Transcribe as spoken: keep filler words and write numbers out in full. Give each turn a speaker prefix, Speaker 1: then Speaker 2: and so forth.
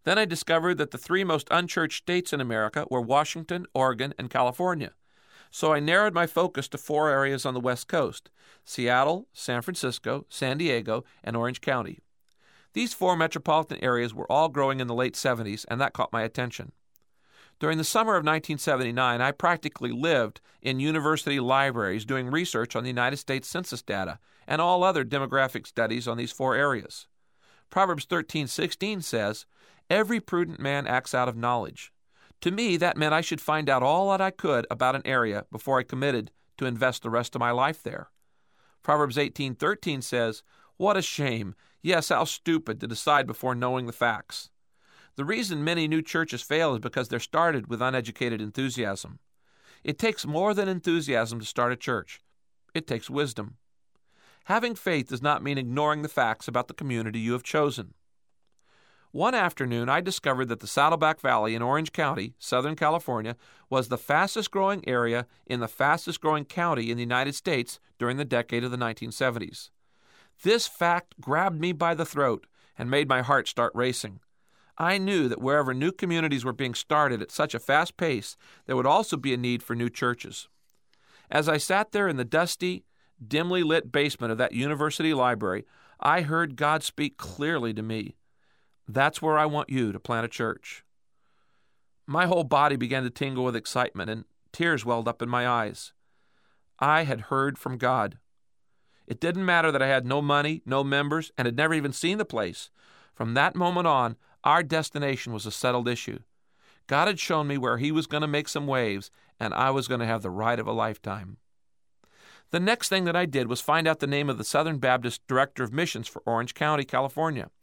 Speaker 1: Then I discovered that the three most unchurched states in America were Washington, Oregon, and California. So I narrowed my focus to four areas on the West Coast: Seattle, San Francisco, San Diego, and Orange County. These four metropolitan areas were all growing in the late seventies, and that caught my attention. During the summer of nineteen seventy-nine, I practically lived in university libraries doing research on the United States Census data and all other demographic studies on these four areas. Proverbs thirteen sixteen says, "Every prudent man acts out of knowledge." To me, that meant I should find out all that I could about an area before I committed to invest the rest of my life there. Proverbs eighteen thirteen says, "What a shame, yes, how stupid, to decide before knowing the facts." The reason many new churches fail is because they're started with uneducated enthusiasm. It takes more than enthusiasm to start a church. It takes wisdom. Having faith does not mean ignoring the facts about the community you have chosen. One afternoon, I discovered that the Saddleback Valley in Orange County, Southern California, was the fastest-growing area in the fastest-growing county in the United States during the decade of the nineteen seventies. This fact grabbed me by the throat and made my heart start racing. I knew that wherever new communities were being started at such a fast pace, there would also be a need for new churches. As I sat there in the dusty, dimly lit basement of that university library, I heard God speak clearly to me. That's where I want you to plant a church. My whole body began to tingle with excitement, and tears welled up in my eyes. I had heard from God. It didn't matter that I had no money, no members, and had never even seen the place. From that moment on, our destination was a settled issue. God had shown me where He was going to make some waves, and I was going to have the ride of a lifetime. The next thing that I did was find out the name of the Southern Baptist Director of Missions for Orange County, California.